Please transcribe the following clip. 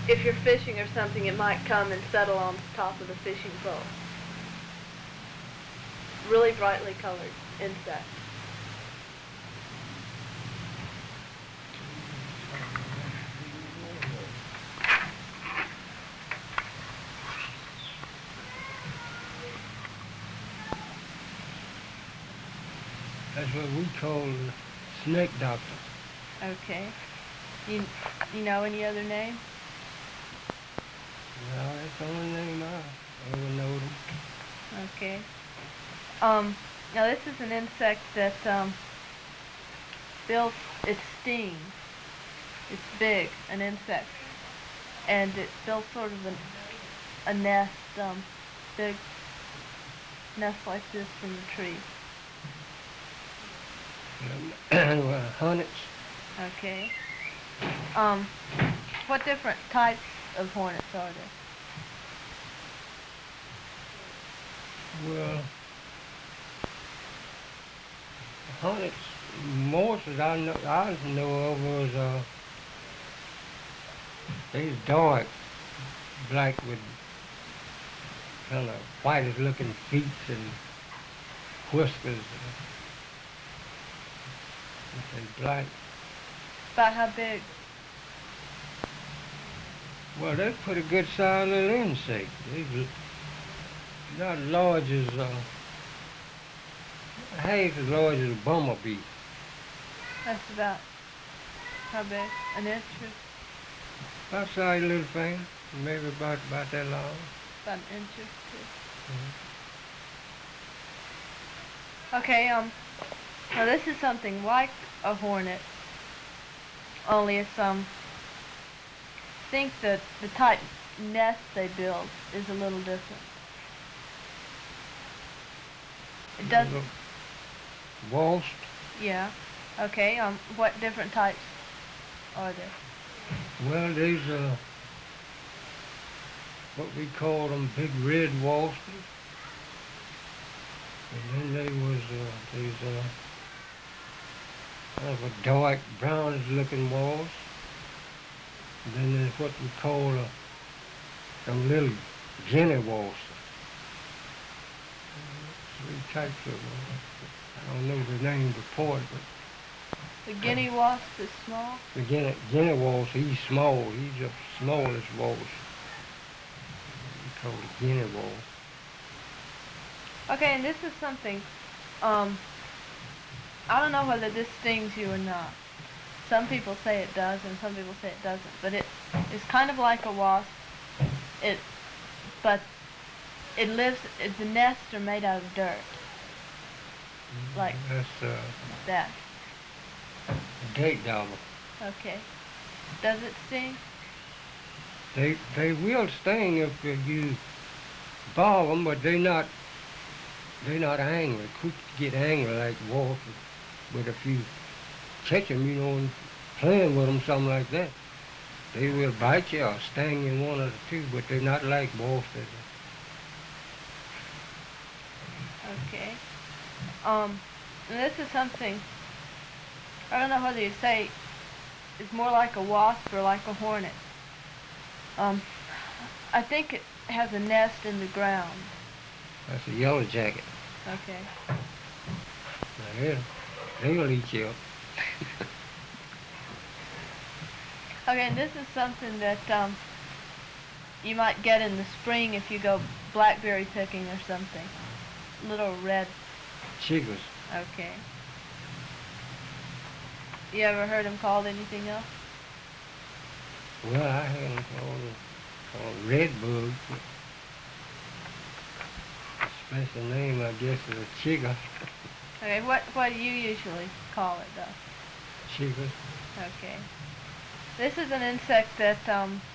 if you're fishing or something, it might come and settle on top of the fishing pole. Really brightly colored insect. That's what we call the snake doctor. Okay. You know any other name? No, that's the only name I ever knowed them. Okay. Now this is an insect that builds its sting. It's big, an insect, and it builds sort of a nest, big nest like this in the tree. Well, hornets. Okay. What different types of hornets are there? Well, hornets, most that I know of was they's dark, black with kind of whitish looking feet and whiskers. And black. About how big? Well, they're pretty good sized little insect. They're not large as, half as large as a bumblebee. That's about how big? An inch or About size little finger, maybe about that long. about an inch or two? Mm-hmm. Okay, now this is something like a hornet, only it's, think that the type nest they build is a little different. It doesn't... Wasp? Yeah. Okay, what different types are there? Well, these what we call them big red wasps. And then there was these kind of a dark brownish looking wasp. And then there's what we call them little guinea wasps. Three types of them. I don't know the name before it, but The guinea wasp is small? the guinea wasp, he's small. He's the smallest wasp. We call it guinea wasp. Okay, and this is something, I don't know whether this stings you or not. Some people say it does, and some people say it doesn't. But it's kind of like a wasp. But it lives. The nests are made out of dirt, like That's that. a date dauber. Okay. Does it sting? They will sting if you bother them, but they're not angry. Could get angry like wasps, but if you catch them, and playing with them, something like that, they will bite you or sting you one of the two, but they're not like wasps. Okay. And this is something, I don't know whether you say it's more like a wasp or like a hornet. I think it has a nest in the ground. That's a yellow jacket. Okay. Now, they'll eat you up. Okay, and this is something that you might get in the spring if you go blackberry picking or something. Little red. Chiggers. Okay. You ever heard them called anything else? Well, I had them called red bug. Special name, I guess, is a chigger. Okay, what do you usually call it, though? Chiggers. Okay. This is an insect that